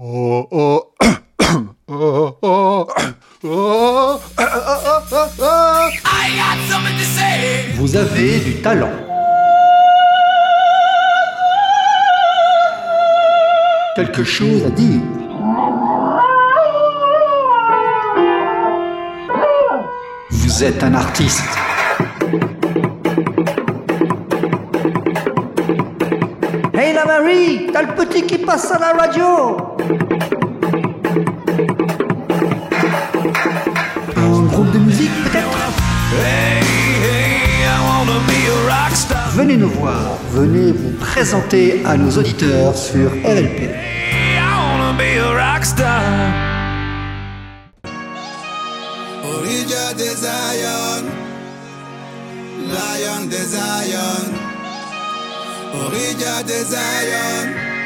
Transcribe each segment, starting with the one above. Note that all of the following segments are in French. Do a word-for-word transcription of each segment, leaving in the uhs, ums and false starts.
Oh, oh. Oh, oh, oh, Vous avez du talent. Quelque chose à dire. Vous êtes un artiste. Hey la Marie, t'as le petit qui passe à la radio. Un groupe de musique peut-être. Hey, hey, I wanna be a rock star. Venez nous voir, venez vous présenter à nos auditeurs sur R L P. Hey, I wanna be a rock star. Orilla de Zion, Lion de Zion. Orilla de Zion,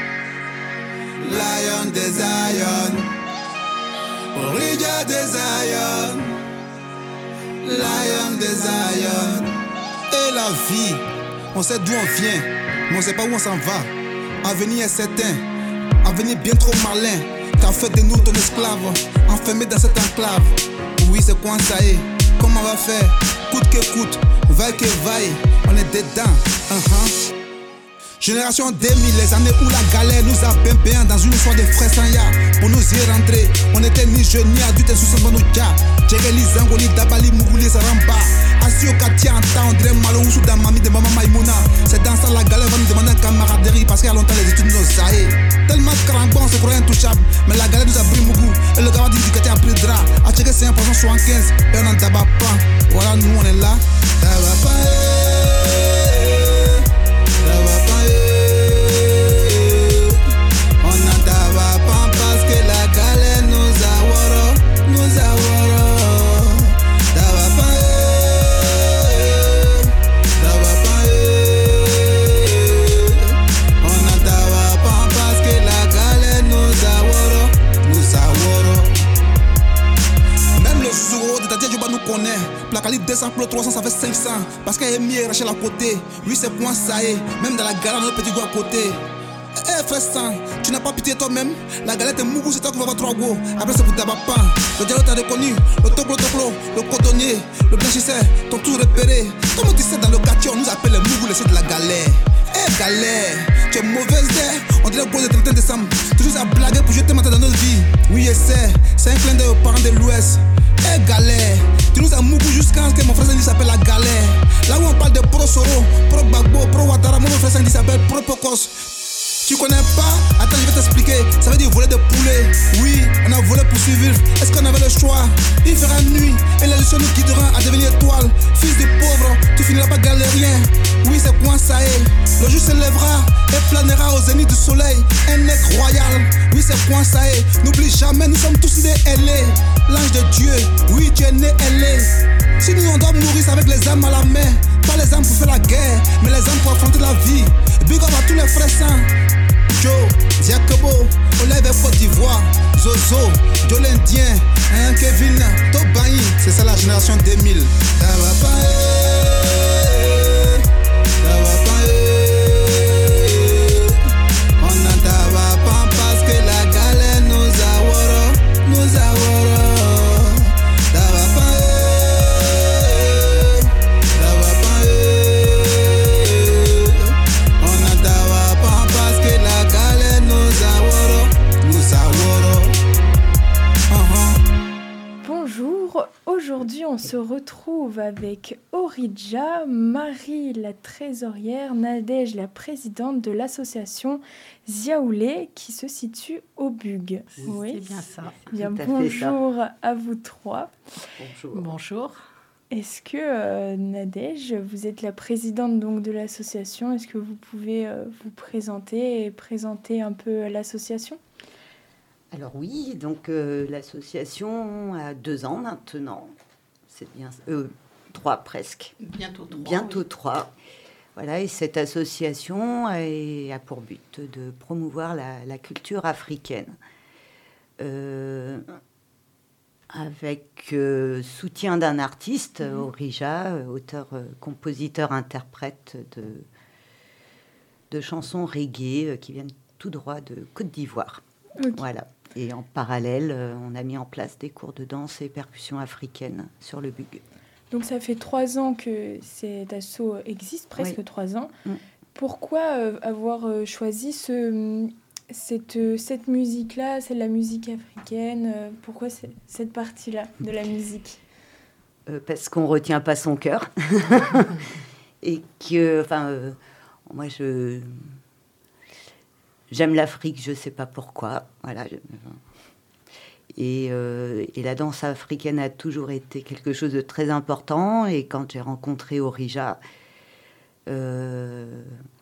Lion de Zion. Orilla de Zion, Lion de Zion. Et la vie, on sait d'où on vient, mais on sait pas où on s'en va. Avenir est certain, avenir bien trop malin, qu'a fait de nous ton esclave, enfermé dans cette enclave. Oui, c'est quoi ça est, comment on va faire, coûte que coûte, vaille que vaille, on est dedans. Uh-huh. Génération deux mille, les années où la galère nous a pimpé dans une histoire de frais sans ya. Pour nous y rentrer, on était ni jeunes ni adultes sous son nous ya. Djere li zango li dabali muguli sa ramba. Assis au quartier en temps, on dirait malo ou sous dans mamie de maman Maïmouna. C'est dans ça la galère va nous demander un camaraderie parce qu'il y a longtemps les études nous ont zaï. Tellement de carambons, on se croyait intouchable. Mais la galère nous a pris mougou. Et le gars du quartier a pris drap. A checké c'est un pour cent soixante-quinze. Et on en tabac pas. Voilà, nous on est là. Tabac pas. Tabac pas. Placali deux cents plus trois cents ça fait cinq cents. Parce qu'elle est mieux Rachel à côté. Oui c'est point ça est. Même dans la galère notre petit goût à côté. Eh frère sang, tu n'as pas pitié toi-même. La galette est mougou, c'est toi qui vas avoir trois go. Après c'est pour tabac pas. Le dialogue t'a reconnu. Le toplo toplo, le cotonnier, le blanchisseur, t'ont tout repéré. Comme tu sais dans le quartier on nous appelle les mougou, les ceux de la galère. Eh galère, tu es mauvaise d'air. On dirait le trente et un décembre. Toujours à blaguer pour jeter matin dans notre vie. Oui et c'est, c'est un clin d'œil aux parents de l'Ouest. Eh galère, tu nous as mougou jusqu'à ce que mon frère Sandy s'appelle la galère. Là où on parle de pro Soro, pro Bagbo, pro Ouattara, mon frère Sandy s'appelle pro Pocos. Tu connais pas? Attends, je vais t'expliquer. Ça veut dire voler de poulet. Oui, on a volé pour survivre. Est-ce qu'on avait le choix? Il fera nuit et la leçon nous guidera à devenir étoile. Fils du pauvre, tu finiras pas galérien. Oui, c'est point ça est. Le jour se lèvera et planera au zénith du soleil. Un nec royal. Oui, c'est point ça est. N'oublie jamais, nous sommes tous nés L A. L'ange de Dieu, oui, tu es né L A. Si nous on doit mourir, c'est avec les âmes à la main. Pas les âmes pour faire la guerre, mais les âmes pour affronter la vie. Big up à tous les frères saints. Joe, Jacobo, Olive et Côte d'Ivoire, Zozo, Joe l'Indien, hein, Kevin, Tobayi, c'est ça la génération deux mille. Ça va pas, ça va pas, on n'en va pas parce que la galère nous a woro, nous a woro. Ça va pas, ça va pas, on n'en va pas parce que la galère nous a woro, nous a woro. Uh-huh. Bonjour, aujourd'hui on se retrouve avec Orija, Marie la trésorière, Nadège la présidente de l'association Ziaoulé qui se situe au Bug. Oui, c'est bien ça. Bien, Tout à bonjour fait ça. à vous trois. Bonjour. Bonjour. Est-ce que euh, Nadège, vous êtes la présidente donc de l'association, est-ce que vous pouvez euh, vous présenter et présenter un peu l'association ? Alors oui, donc euh, l'association a deux ans maintenant. C'est bien, euh, trois presque. Bientôt trois. Bientôt oui. trois. Voilà, et cette association est- a pour but de promouvoir la, la culture africaine. Euh, avec euh, soutien d'un artiste, Mhm. Orija, euh, auteur, euh, compositeur, interprète de, de chansons reggae euh, qui viennent tout droit de Côte d'Ivoire. Ok. Voilà. Et en parallèle, euh, on a mis en place des cours de danse et percussion africaine sur le Bug. Donc ça fait trois ans que cet assaut existe, presque Oui. trois ans. Mm. Pourquoi euh, avoir euh, choisi ce, cette, euh, cette musique-là, c'est la musique africaine euh, Pourquoi c'est- cette partie-là de la musique? Euh, parce qu'on ne retient pas son cœur. Et que, enfin, euh, moi, je... J'aime l'Afrique, je ne sais pas pourquoi. Voilà. je- Et, euh, et la danse africaine a toujours été quelque chose de très important. Et quand j'ai rencontré Orija, euh,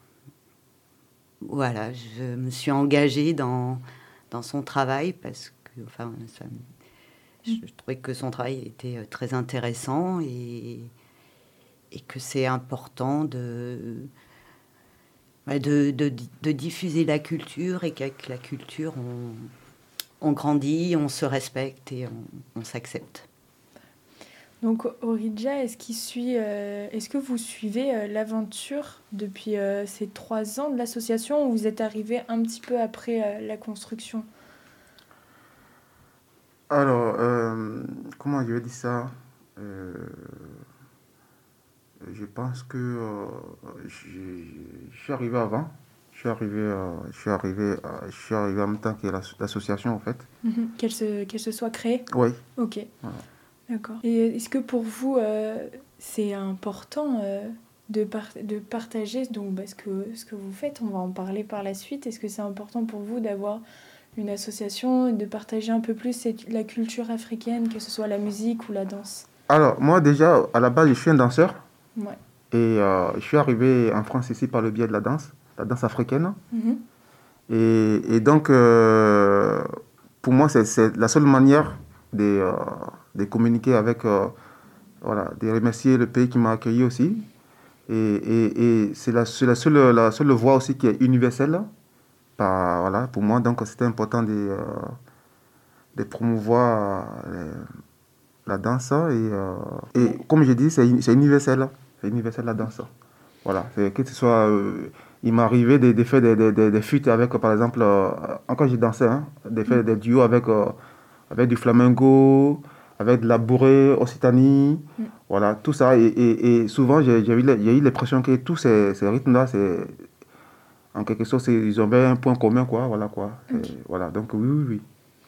voilà, je me suis engagée dans, dans son travail parce que, enfin, ça, je, je trouvais que son travail était euh, très intéressant et, et que c'est important de, bah, de, de, de diffuser la culture et qu'avec la culture, on, on grandit, on se respecte et on, on s'accepte. Donc Orija, est-ce qu'il suit, euh, est-ce que vous suivez euh, l'aventure depuis euh, ces trois ans de l'association ou vous êtes arrivé un petit peu après euh, la construction? Alors, euh, comment je vais dire ça? Euh, Je pense que euh, je, je suis arrivé avant. Je suis arrivé, euh, je suis arrivé, euh, je suis arrivé en même temps que l'asso- l'association en fait. Mhm. Qu'elle se, qu'elle se soit créée? Oui. Ok, Voilà. d'accord. Et est-ce que pour vous, euh, c'est important euh, de, par- de partager donc, bah, ce, que, ce que vous faites? On va en parler par la suite. Est-ce que c'est important pour vous d'avoir une association et de partager un peu plus cette- la culture africaine, que ce soit la musique ou la danse? Alors, moi déjà, à la base, je suis un danseur Ouais. et euh, je suis arrivé en France ici par le biais de la danse, la danse africaine. Mhm. Et, et donc, euh, pour moi, c'est, c'est la seule manière de, euh, de communiquer avec, euh, voilà, de remercier le pays qui m'a accueilli aussi. Et, et, et c'est, la, c'est la, seule, la seule voie aussi qui est universelle. Par, voilà, pour moi, donc, c'était important de, euh, de promouvoir euh, la danse. Et, euh, et comme je dis, c'est, c'est universel. C'est universel la danse. Voilà, c'est, que ce soit... euh, il m'est arrivé de, de faire des, des, des, des feats avec, par exemple, euh, encore j'ai dansé, hein, de faire des duos avec, euh, avec du flamenco, avec de la bourrée, Occitanie, Mm. voilà, tout ça. Et, et, et souvent, j'ai, j'ai, eu, la- j'ai eu l'impression que tous ces, ces rythmes-là, c'est, en quelque sorte, c'est, ils ont un point commun, quoi, voilà, quoi. Ok. Et voilà, donc oui, oui, oui.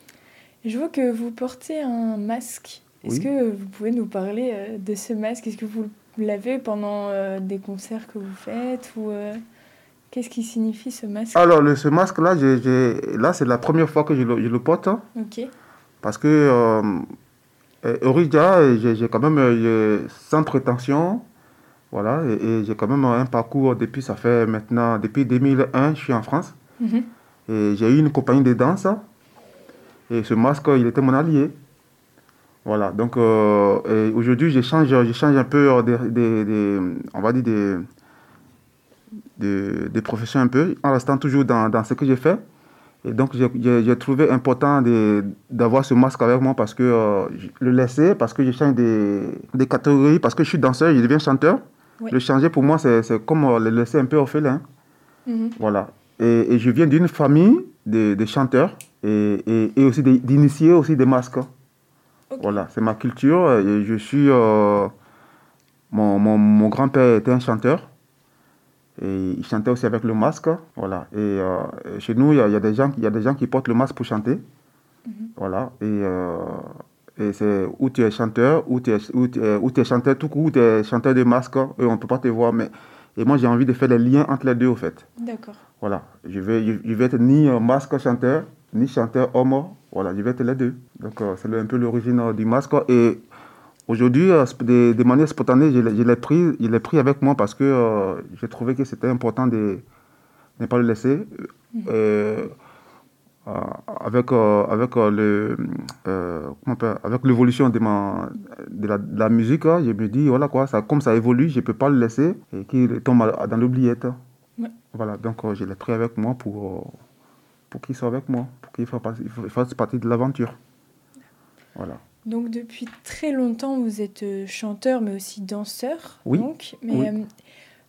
Je vois que vous portez un masque. Est-ce Oui. que vous pouvez nous parler euh, de ce masque? Est-ce que vous l'avez pendant euh, des concerts que vous faites ou euh, qu'est-ce qui signifie ce masque? Alors, le, ce masque-là, j'ai, j'ai, là, c'est la première fois que je le, je le porte, hein, Ok. parce que euh, euh, Orija, j'ai, j'ai quand même, euh, j'ai- sans prétention, voilà, et, et j'ai quand même un parcours depuis, ça fait maintenant, depuis deux mille un, je suis en France, Mhm. et j'ai eu une compagnie de danse, et ce masque, il était mon allié. Voilà, donc euh, et aujourd'hui, je change, je change un peu euh, des, des- des- on va dire des, des, des professions un peu, en restant toujours dans, dans ce que j'ai fait. Et donc, j'ai, j'ai, j'ai trouvé important de, d'avoir ce masque avec moi parce que euh, je le laisser, parce que je change des, des catégories, parce que je suis danseur, je deviens chanteur. Ouais. Le changer pour moi, c'est, c'est comme euh, le laisser un peu orphelin. Mhm. Voilà. Et, et je viens d'une famille de, de chanteurs et, et, et aussi de- d'initiés aussi des masques. Ok. Voilà, c'est ma culture. Et je suis. euh, mon, mon, mon grand-père était un chanteur. Et il chantait aussi avec le masque. Voilà. Et euh, chez nous, il y, a- il y a des gens, il y a des gens qui portent le masque pour chanter. Mhm. Voilà. Et, euh, et c'est où tu es chanteur, ou tu es, ou tu es, ou tu es chanteur tout court, ou tu es chanteur de masque. Et on ne peut pas te voir. Mais, et moi, j'ai envie de faire les liens entre les deux, au fait. D'accord. Voilà. Je vais, je, je vais être ni un masque chanteur, ni chanteur homme. Voilà, je vais être les deux. Donc, euh, c'est le- un peu l'origine euh, du masque. Et aujourd'hui, euh, sp- de, de manière spontanée, je, l'ai- je l'ai pris, je l'ai pris avec moi parce que euh, j'ai trouvé que c'était important de ne pas le laisser. Euh, euh, avec euh, avec euh, le, euh, comment on appelle, avec l'évolution de, ma, de, la, de la musique, hein, je me dis, voilà quoi, ça, comme ça évolue, je ne peux pas le laisser et qu'il tombe à- dans l'oubliette. Ouais. Voilà, donc euh, je l'ai pris avec moi pour, euh, pour qu'il soit avec moi, pour qu'il fasse partie, il fasse partie de l'aventure. Voilà. Donc depuis très longtemps, vous êtes euh, chanteur, mais aussi danseur. Oui. Donc, mais Oui. euh,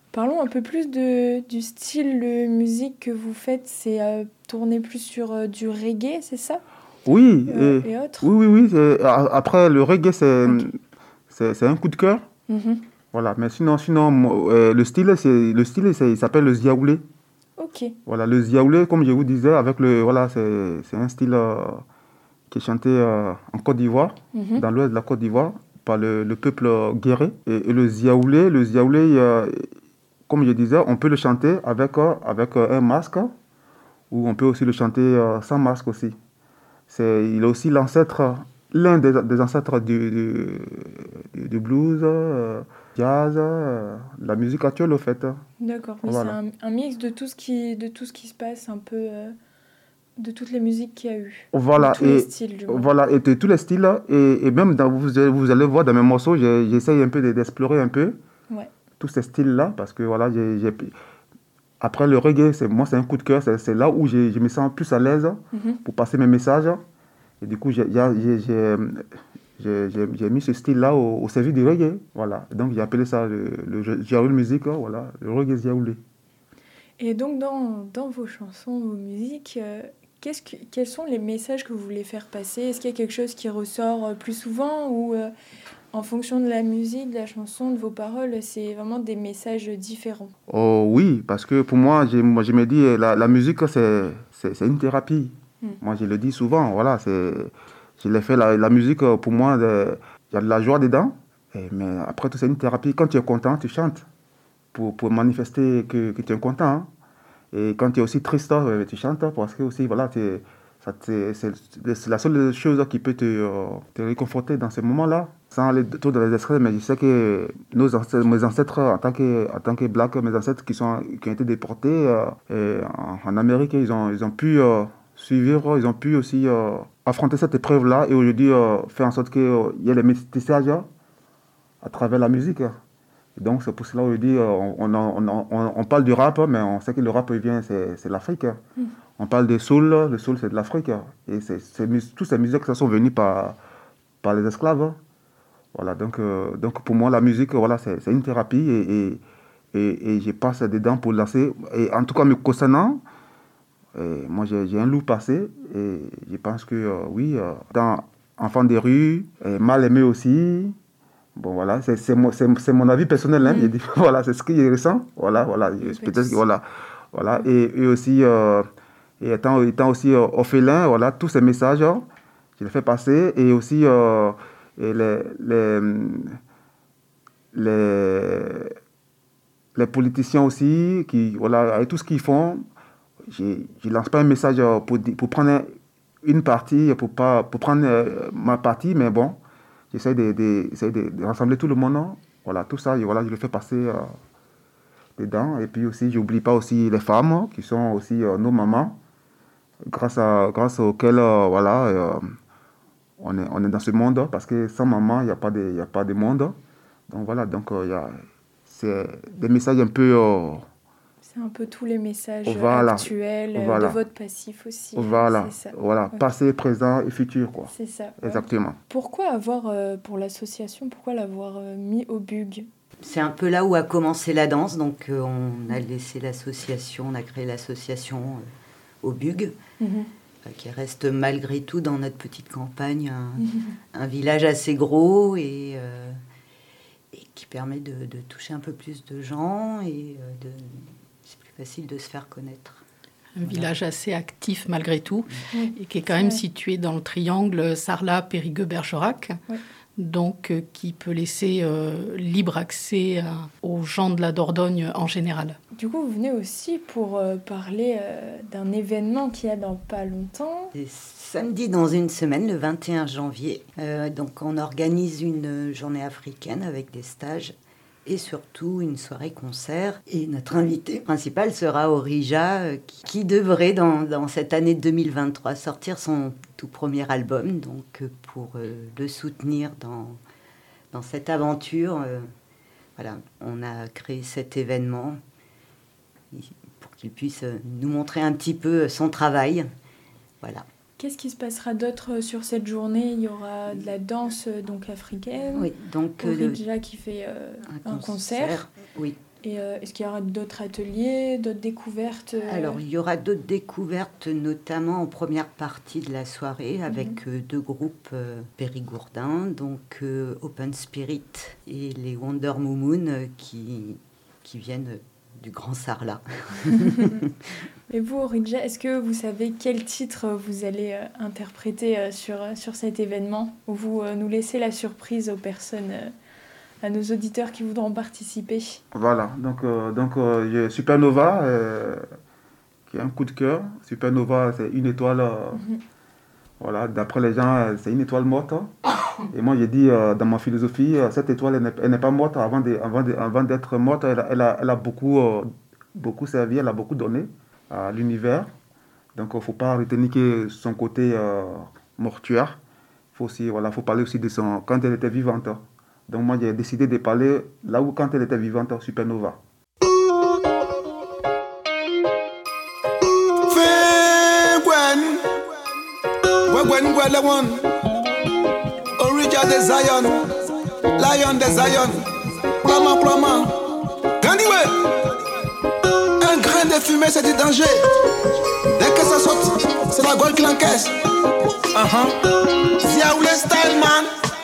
Parlons un peu plus de, du style de musique que vous faites. C'est euh, tourné plus sur euh, du reggae, c'est ça? Oui, Euh, et, et autres? oui, oui, oui. c'est- a- Après, le reggae, c'est Ok. c'est c'est un coup de cœur. Mhm. Voilà, mais sinon, sinon moi, euh, le style, c'est le style, c'est- il s'appelle le ziaoulé. Ok. Voilà, le ziaoulé, comme je vous disais, avec le, voilà, c'est c'est un style euh, qui est chanté euh, en Côte d'Ivoire, Mhm. dans l'ouest de la Côte d'Ivoire, par le, le peuple euh, guéré. Et, et le ziaoulé, le ziaoulé, euh, comme je disais, on peut le chanter avec, euh, avec euh, un masque, ou on peut aussi le chanter euh, sans masque aussi. C'est, il est aussi l'ancêtre, l'un des, des ancêtres du, du, du- du blues, euh, jazz, euh, la musique actuelle au fait. D'accord. Oui, Voilà. c'est un, un mix de tout ce qui, de tout ce qui se passe, un peu euh, de toutes les musiques qu'il y a eu. Voilà, De tous les et, styles, du moins. voilà, et de tous les styles, et, et même dans, vous, allez- vous allez voir dans mes morceaux, j'ai- j'essaye un peu de- d'explorer un peu Ouais. tous ces styles-là, parce que voilà, j'ai, j'ai- après le reggae, c'est, moi c'est un coup de cœur, c'est, c'est là où j'ai- je me sens plus à l'aise Mhm. pour passer mes messages. Et du coup, j'ai, j'ai, j'ai, j'ai, j'ai- j'ai mis ce style-là au, au service du reggae. Voilà. Donc, j'ai appelé ça le, le Ziaoulé musique, voilà, le reggae Ziaoulé. Et donc, dans, dans vos chansons, vos musiques, euh, qu'est-ce que, quels sont les messages que vous voulez faire passer? Est-ce qu'il y a quelque chose qui ressort euh, plus souvent ou euh, en fonction de la musique, de la chanson, de vos paroles, c'est vraiment des messages différents? Oh oui, parce que pour moi, j'ai- moi je me dis, la, la musique, c'est, c'est, c'est une thérapie. Mm. Moi, je le dis souvent, voilà, c'est, je l'ai fait, la, la musique, pour moi, de- il y a de la joie dedans, et, mais après tout, c'est une thérapie. Quand tu es content, tu chantes pour, pour manifester que, que tu es content, hein. Et quand tu es aussi triste, euh, tu chantes parce que aussi, voilà, t'es- ça, t'es- c'est c'est la seule chose qui peut te, euh, te réconforter dans ces moments-là. Sans aller trop dans les extrêmes, mais je sais que nos ancêtres, mes ancêtres, en tant que, en tant que Black, mes ancêtres qui, sont, qui ont été déportés euh, et en, en Amérique, ils ont, ils ont pu euh, suivre, ils ont pu aussi euh, affronter cette épreuve-là et aujourd'hui euh, faire en sorte qu'il euh, y ait les métissages à travers la musique. Et donc c'est pour cela aujourd'hui euh, on, on, on, on, on parle du rap, mais on sait que le rap vient, c'est, c'est l'Afrique. Mm. On parle de soul, le soul c'est de l'Afrique. Et c'est, c'est, toutes ces musiques ça sont venues par, par les esclaves. Voilà, donc, euh, donc pour moi la musique voilà, c'est, c'est une thérapie et, et, et, et je passe dedans pour lancer. Et en tout cas me concernant, et moi j'ai, j'ai un loup passé et je pense que euh, oui, euh, dans Enfants des rues, et Mal aimé aussi. Bon, voilà, c'est, c'est, mon, c'est, c'est mon avis personnel. Hein. Mm. J'ai dit, voilà, c'est ce que je ressens. Voilà, voilà. Mm, Peut-être que, voilà. Voilà. Et, et aussi, euh, et étant, étant aussi euh, orphelin, voilà, tous ces messages, hein, je les fais passer. Et aussi, euh, et les, les, les, les politiciens aussi, qui, voilà, avec tout ce qu'ils font, je ne lance pas un message pour, pour prendre une partie, pour, pas, pour prendre euh, ma partie, mais bon. J'essaie de, de, de, de rassembler tout le monde. Non? Voilà, tout ça, et voilà, je le fais passer euh, dedans. Et puis aussi, je n'oublie pas aussi les femmes, qui sont aussi euh, nos mamans, grâce, à, grâce auxquelles euh, voilà, euh, on, est, on est dans ce monde. Parce que sans maman, il n'y a, pas de, y a pas de monde. Donc voilà, donc, euh, y a, c'est des messages un peu... Euh, c'est un peu tous les messages voilà, actuels, voilà, de votre passif aussi. Voilà, c'est ça. Voilà, okay. Passé, présent et futur. Quoi. C'est ça. Ouais. Exactement. Pourquoi avoir, euh, pour l'association, pourquoi l'avoir euh, mis au B U G? C'est un peu là où a commencé la danse, donc euh, on a laissé l'association, on a créé l'association euh, au B U G, mm-hmm. euh, qui reste malgré tout dans notre petite campagne un, mm-hmm. un village assez gros et, euh, et qui permet de, de toucher un peu plus de gens et euh, de... c'est plus facile de se faire connaître. Un voilà. Village assez actif malgré tout, oui. et qui est quand même ouais. situé dans le triangle Sarlat, Périgueux, Bergerac, ouais. donc euh, qui peut laisser euh, libre accès à, aux gens de la Dordogne en général. Du coup, vous venez aussi pour euh, parler euh, d'un événement qu'il y a dans pas longtemps. C'est samedi dans une semaine, le vingt et un janvier. Euh, donc on organise une journée africaine avec des stages et surtout une soirée-concert. Et notre invité principal sera Orija, euh, qui, qui devrait, dans, dans cette année deux mille vingt-trois, sortir son tout premier album. Donc, euh, pour euh, le soutenir dans, dans cette aventure, euh, voilà, on a créé cet événement pour qu'il puisse nous montrer un petit peu son travail. Voilà. Qu'est-ce qui se passera d'autre sur cette journée? Il y aura de la danse donc africaine. Oui, donc Orija le... qui fait euh, un, un concert. concert. Oui. Et euh, est-ce qu'il y aura d'autres ateliers, d'autres découvertes euh... Alors, il y aura d'autres découvertes, notamment en première partie de la soirée, avec mmh. euh, deux groupes euh, périgourdins, donc euh, Open Spirit et les Wonder Moumoun euh, qui, qui viennent du Grand Sarlat. Et vous, Oridja, est-ce que vous savez quel titre vous allez euh, interpréter euh, sur, sur cet événement, ou vous euh, nous laissez la surprise aux personnes euh, à nos auditeurs qui voudront participer? Voilà, donc, euh, donc euh, Supernova, euh, qui est un coup de cœur. Supernova, c'est une étoile, euh, mm-hmm. voilà, d'après les gens, c'est une étoile morte. Et moi, j'ai dit, euh, dans ma philosophie, euh, cette étoile, elle n'est, elle n'est pas morte. Avant, de, avant, de, avant d'être morte, elle a, elle a, elle a beaucoup, euh, beaucoup servi, elle a beaucoup donné à l'univers. Donc, il ne faut pas retenir que son côté euh, mortuaire. Il faut aussi, voilà, faut parler aussi de son, quand elle était vivante. Donc moi, j'ai décidé de parler là où, quand elle était vivante, Supernova. Oridja de Zion, Lion de Zion, Plama Plama, Gandiwe. Un grain de fumée, c'est du danger. Dès que ça saute, c'est la gueule qui l'encaisse. Uh-huh. Ziaoulé style, man.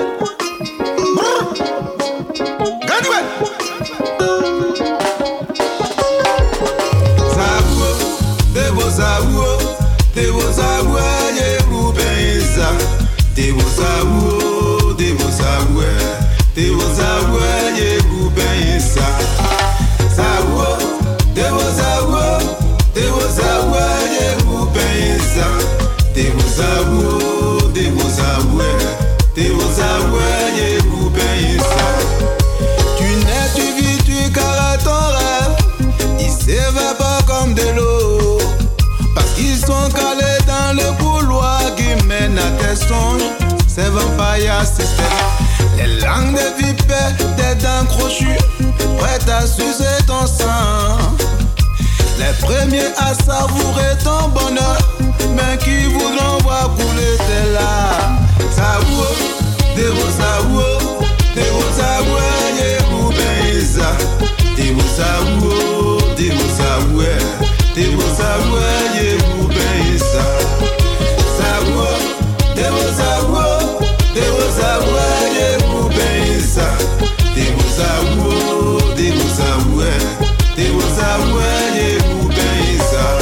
C'est Vampire System. Les langues de vipère, des dents crochues, prêtes à sucer ton sang. Les premiers à savourer ton bonheur, mais qui voudront voir couler tes larmes. Saouo, Devo Saouo, Devo Saouo, Yehou Benza. Devo Saouo, Devo Saouo, Devo Saouo, Yehou Benza. Saouo, Devo Saouo. Deus aguarde por pensar, Deus aguarde, Deus aguarde, Deus aguarde por pensar.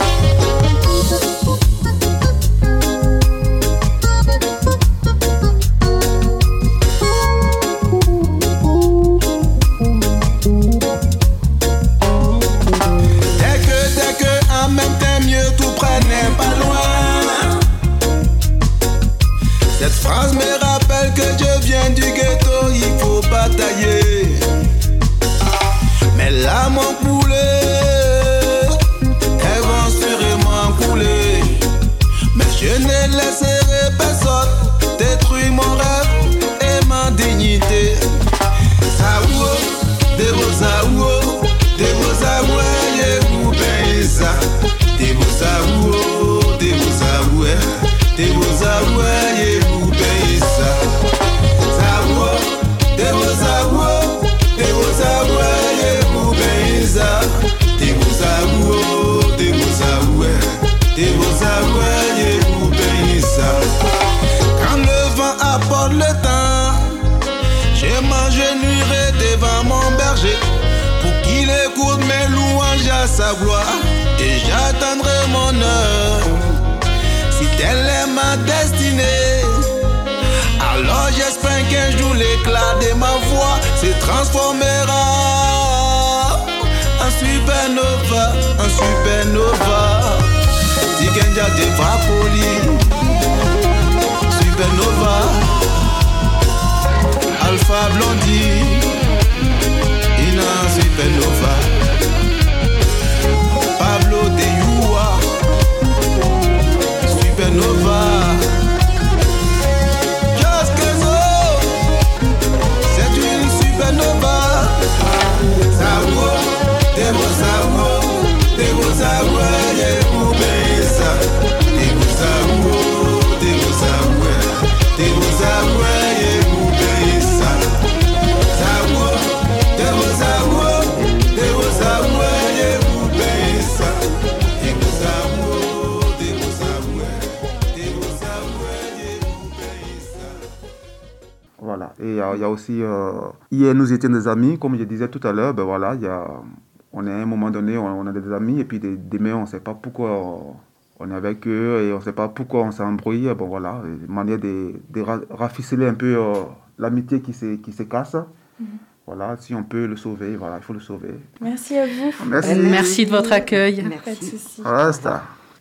Dès que, dès que, en même temps mieux tout prenait pas loin. Cette phrase me rappelle que je viens du ghetto, il faut batailler. Mais là mon poulet, elles vont sûrement couler. Mais je ne laisserai personne détruire mon rêve et ma dignité. Saouo, Devo Saouo, Devo Saouo, Yehou Benza. Devo Saouo, Devo Saouo, Devo Saouo, Yehou Benza. Saouo, Devo Saouo, Devo Saouo, Yehou Benza. Devo Saouo, Devo Saouo, Devo Saouo, Yehou Benza. Quand le vent apporte le temps, je m'agenouillerai devant mon berger pour qu'il écoute mes louanges à sa gloire, et j'attendrai mon heure. Si telle est ma destinée, alors j'espère qu'un jour l'éclat de ma voix se transformera en supernova, en supernova. Tikenja de Vapoli, supernova. Alpha Blondie, Ina supernova. Pablo de Yua, supernova. Jaskezo, c'est une supernova. Saouo, Devo Saouo, Devo Saouo, Yehou Benza. Devo Saouo. Voilà. Et il y, y a aussi... Euh, hier, nous étions des amis, comme je disais tout à l'heure. Ben voilà, y a, on est à un moment donné, on, on a des amis, et puis des, demain, on ne sait pas pourquoi on, on est avec eux, et on ne sait pas pourquoi on s'embrouille. Bon, voilà, une manière de, de rafistoler un peu euh, l'amitié qui se, qui se casse. Mm-hmm. Voilà, si on peut le sauver, voilà, il faut le sauver. Merci à vous. Merci, Merci de votre accueil. Merci. Pas de souci. Resta.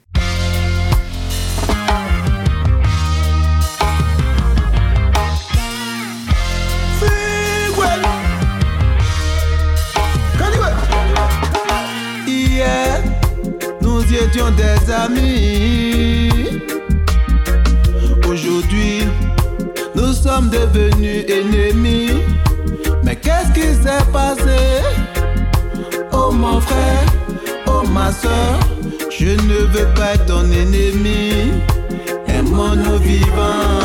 Hier, nous étions des amis. Aujourd'hui, nous sommes devenus ennemis. Mais qu'est-ce qui s'est passé? Oh mon frère, oh ma soeur, je ne veux pas être ton ennemi. Aimons-nous vivants.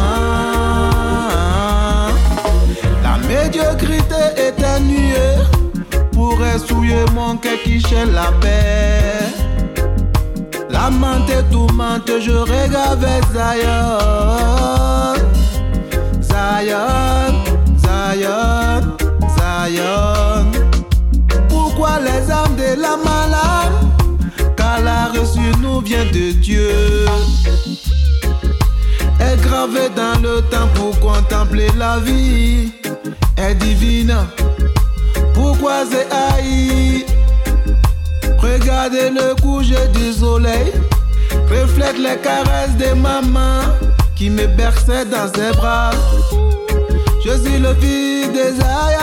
La médiocrité éternuée pourrait souiller mon cœur qui cherche la paix. La menthe et tout mente, je regarde vers Zion. Zion, Zion, Zion. Pourquoi les âmes de la malade? Car la reçu nous vient de Dieu. Est gravé dans le temps pour contempler la vie. Est divine. Pourquoi c'est haï? Regardez le coucher du soleil, reflète les caresses de maman qui me berçait dans ses bras. Je suis le fils d'Esaïe.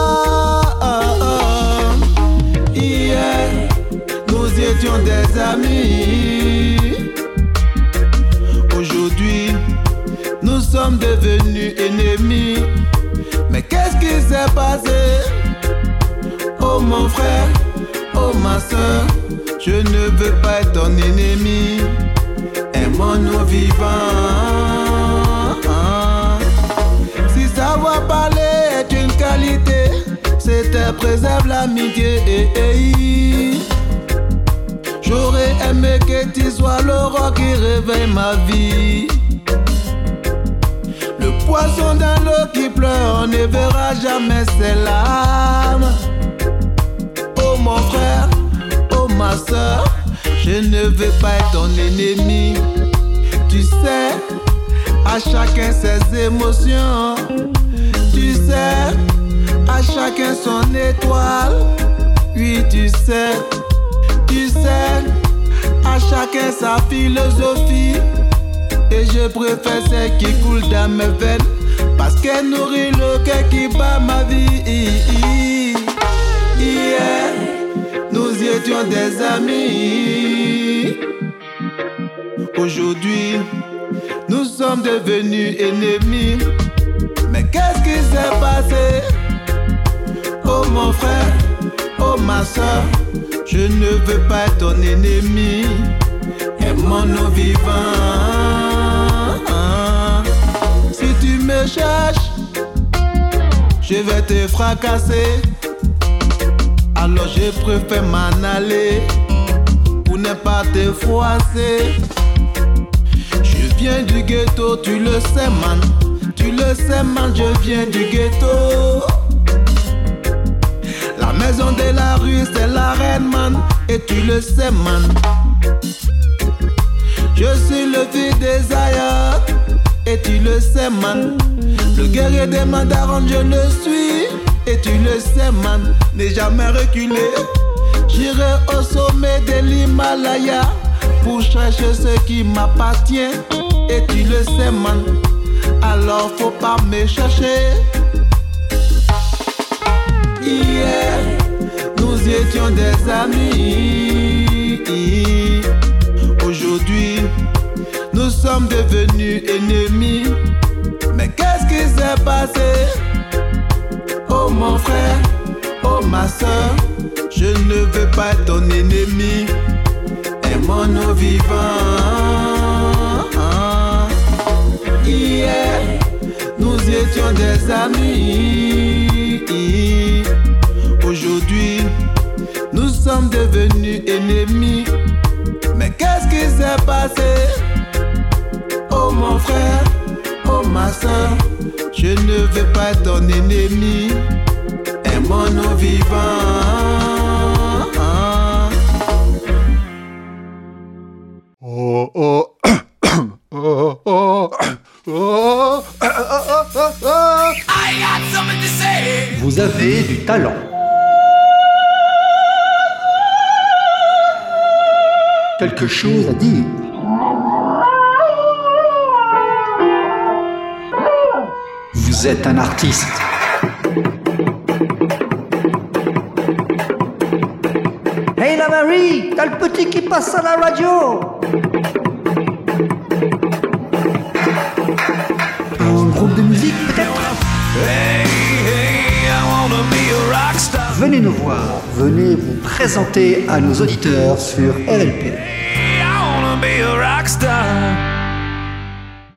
Hier, nous étions des amis. Aujourd'hui, nous sommes devenus ennemis. Mais qu'est-ce qui s'est passé? Oh mon frère, oh ma soeur, je ne veux pas être ton ennemi. Aimons-nous vivants. Si savoir parler est une qualité, c'était préserve l'amitié. J'aurais aimé que tu sois le roi qui réveille ma vie. Le poisson dans l'eau qui pleure, on ne verra jamais ses larmes. Oh mon frère, oh ma soeur, je ne veux pas être ton ennemi. Tu sais, à chacun ses émotions. Tu sais, à chacun son étoile. Oui, tu sais, tu sais, à chacun sa philosophie. Et je préfère celle qui coule dans mes veines, parce qu'elle nourrit le cœur qui bat ma vie. Hier, nous étions des amis. Aujourd'hui, nous sommes devenus ennemis. Mais qu'est-ce qui s'est passé? Oh mon frère, oh ma soeur, je ne veux pas être ton ennemi. Aimons-nous vivants. Si tu me cherches, je vais te fracasser. Alors je préfère m'en aller pour ne pas te froisser. Je viens du ghetto, tu le sais man. Tu le sais man, je viens du ghetto. La maison de la rue c'est la reine man. Et tu le sais man. Je suis le fils des aïeux. Et tu le sais man. Le guerrier des mandarins je le suis. Et tu le sais man, n'ai jamais reculé. J'irai au sommet de l'Himalaya pour chercher ce qui m'appartient. Et tu le sais man, alors faut pas me chercher. Hier, nous étions des amis. Aujourd'hui, nous sommes devenus ennemis. Mais qu'est-ce qui s'est passé? Oh mon frère, oh ma soeur, je ne veux pas être ton ennemi. Aimons-nous vivants. Hier, nous étions des amis. Aujourd'hui, nous sommes devenus ennemis. Mais qu'est-ce qui s'est passé? Oh mon frère, oh ma soeur, je ne veux pas ton ennemi, aimons-nous vivants. Oh, oh, oh, oh, oh, I got something to say. vous avez du talent. Quelque chose à dire. Vous êtes un artiste. Hey la Marie, t'as le petit qui passe à la radio. Un groupe de musique peut-être. Hey, hey, I wanna be a rock star. Venez nous voir. Venez vous présenter à nos auditeurs sur R L P. Hey, I wanna be a rock star.